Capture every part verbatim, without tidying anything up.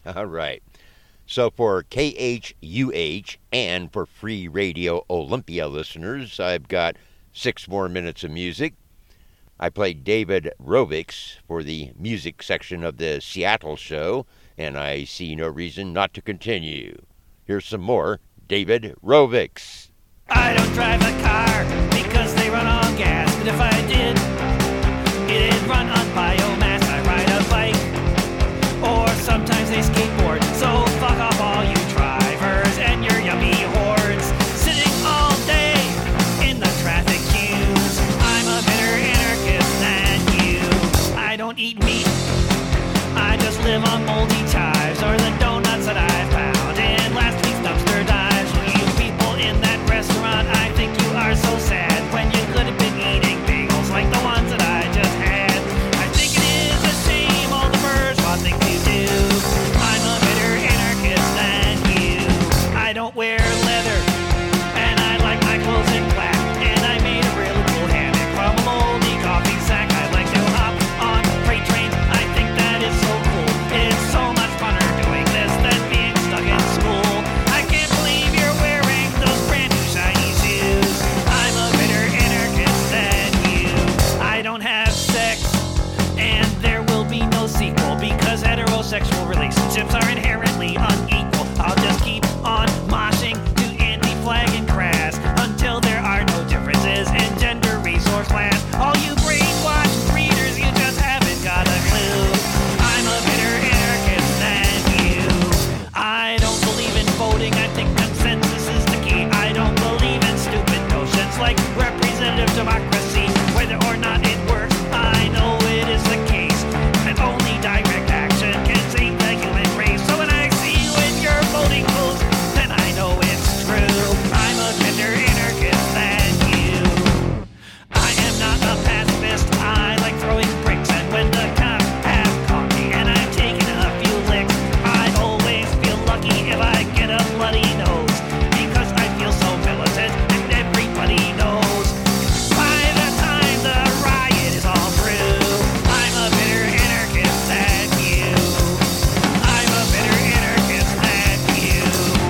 All right. So for K H U H and for Free Radio Olympia listeners, I've got six more minutes of music. I played David Rovics for the music section of the Seattle show, and I see no reason not to continue. Here's some more David Rovics. I don't drive a car because they run on gas, but if I did, it'd run on biomass. I ride a bike, or sometimes they skateboard, so fuck off all you drivers and your yummy hordes, sitting all day in the traffic queues. I'm a better anarchist than you. I don't eat meat, I just live on moldy chives, or the donuts that I found in last week's dumpster dives. You people in that restaurant, I think you are so sad when you could have been eating bagels like the ones that I just had. I think it is a shame all the bourgeois things you do. I'm a better anarchist than you. I don't wear leather, and I like my clothes in black, and I made a really cool hammock from a moldy coffee sack. I like to hop on freight trains, I think that is so cool. It's so much funner doing this than being stuck in school. I can't believe you're wearing those brand new shiny shoes. I'm a better anarchist than you. I don't have sex, and there will be no sequel, because heterosexual relationships are inherently unequal. I'll just keep on moshing to anti-flag and crass until there are no differences in gender, race, or class. All you brainwashed readers, you just haven't got a clue. I'm a better anarchist than you. I don't believe in voting, I think consensus is the key. I don't believe in stupid notions like representative democracy, whether or not it works. I know it is the case, and only direct action can save the human race. So when I see you in your voting booth, then I know it's true. I'm a better anarchist than you. I am not a pacifist, I like throwing bricks, and when the cops have caught me and I've taken a few licks, I always feel lucky if I get a bloody nose, because I feel so militant and everybody knows by the time the riot is all through, I'm a better anarchist than you. I'm a better anarchist than you.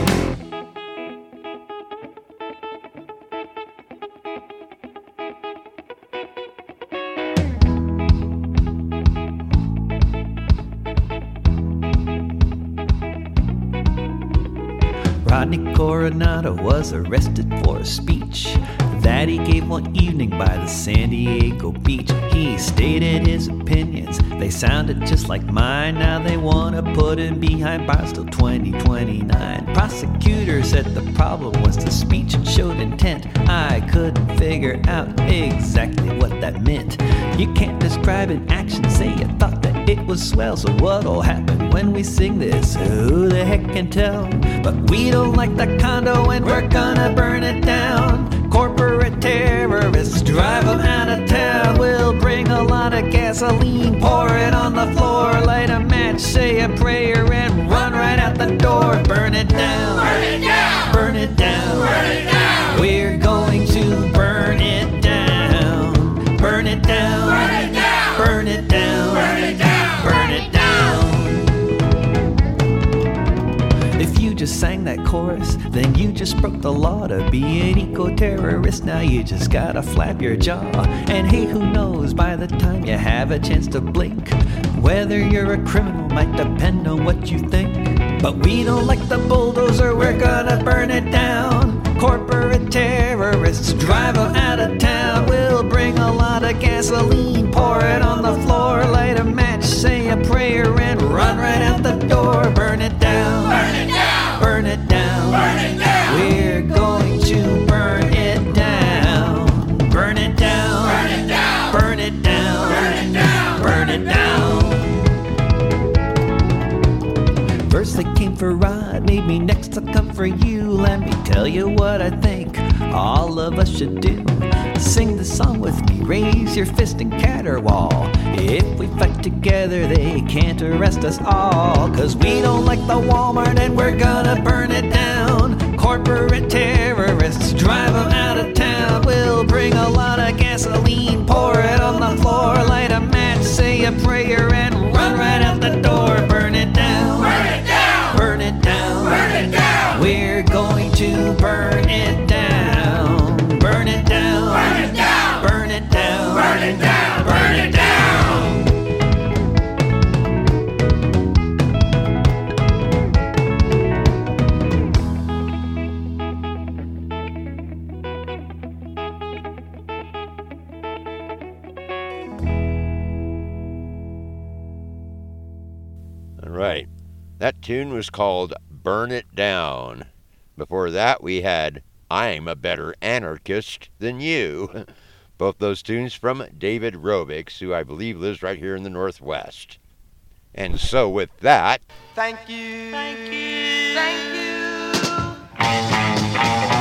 Rodney Coronado was arrested for a speech that he gave one evening by the San Diego beach. He stated his opinions, they sounded just like mine. Now they want to put him behind bars till twenty twenty-nine. Prosecutors said the problem was the speech showed intent. I couldn't figure out exactly what that meant. You can't describe an action, say you thought that it was swell. So what'll happen when we sing this? Who the heck can tell? But we don't like the condo and we're gonna burn it down. Corporate terrorists drive them out of town. We'll bring a lot of gasoline, pour it on the floor, light a match, say a prayer, and run right out the door. Burn it down, Burn it down! burn it down, Burn it down! We're going to burn it down. Burn it down, Burn it down! burn it down, Burn it down! burn it down. If you just sang that chorus, then you just broke the law to be an eco-terrorist. Now you just gotta flap your jaw. And hey, who knows, by the time you have a chance to blink, whether you're a criminal might depend on what you think. But we don't like the bulldozer, we're gonna burn it down. Corporate terrorists drive them out of town. We'll bring a lot of gasoline, pour it on the floor, light a match, say a prayer, and run right out the door. Burn it down, Burn it down! burn it down, Burn it down! We're going to burn it down. Burn it down, Burn it down! burn it down, Burn it down! burn it down. First they came for Rod, made me next they'll come for you. Let me tell you what I think all of us should do. Sing the song with me, raise your fist and caterwaul. If we fight together, they can't arrest us all. Cause we don't like the Walmart and we're gonna burn it down. Corporate terrorists drive them out of town. We'll bring a lot of gasoline, pour it on the floor, light a match, say a prayer, and run right out the door. Burn it down, Burn it down! All right. That tune was called Burn It Down. Before that, we had I'm a Better Anarchist Than You. Both those tunes from David Rovics, who I believe lives right here in the Northwest. And so with that, Thank you. Thank you. Thank you.